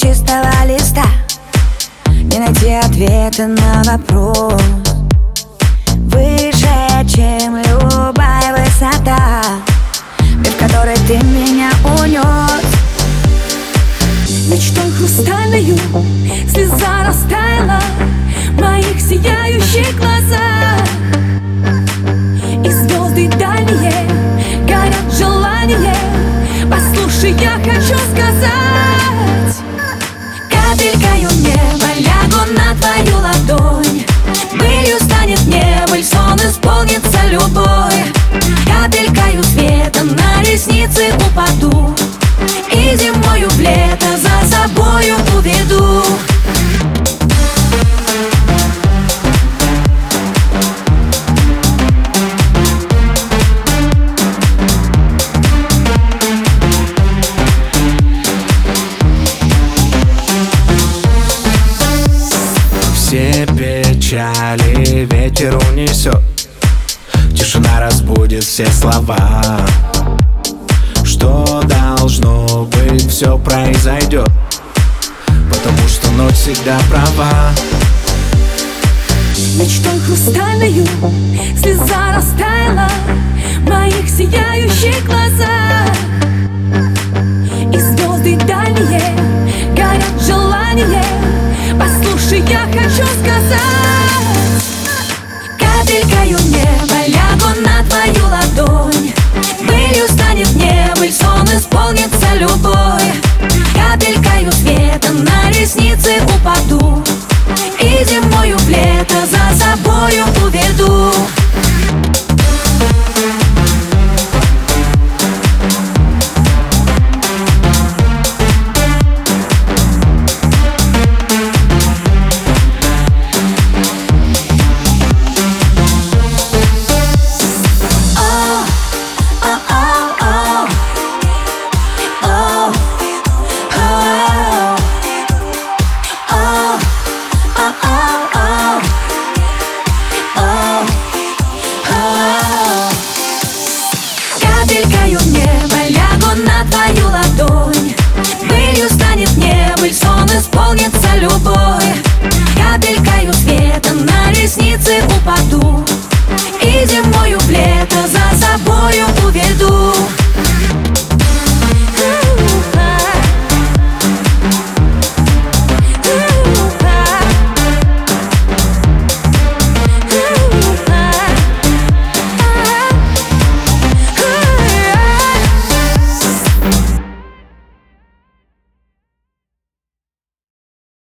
чистого листа не найти ответа на вопрос выше, чем любая высота, мир, в который ты меня унес. Мечтой хрустальную слеза растаяла в моих сияющих глазах, и звезды дальние горят желанием. Послушай, я хочу сказать: капелькою неба лягу на твою ладонь, былью станет небо, и сон исполнится любой. Капелькою света на ресницы упаду, и зимою в лето за собою уведу. Все печали ветер унесет, тишина разбудит все слова. Что должно быть, все произойдет, потому что ночь всегда права. Мечтой хрустальную слеза растаяла в моих сияющих глазах, и звезды дальние горят желанием. Послушай, я хочу сказать: капелькою неба лягу на твою ладонь, былью станет небо, и сон исполнится любой. Капелькою света на ресницы упаду, и зимою в лето за собою уведу. Капелькою неба лягу на твою ладонь, былью станет небо, и сон исполнится любой. Капелькою света на ресницы упаду,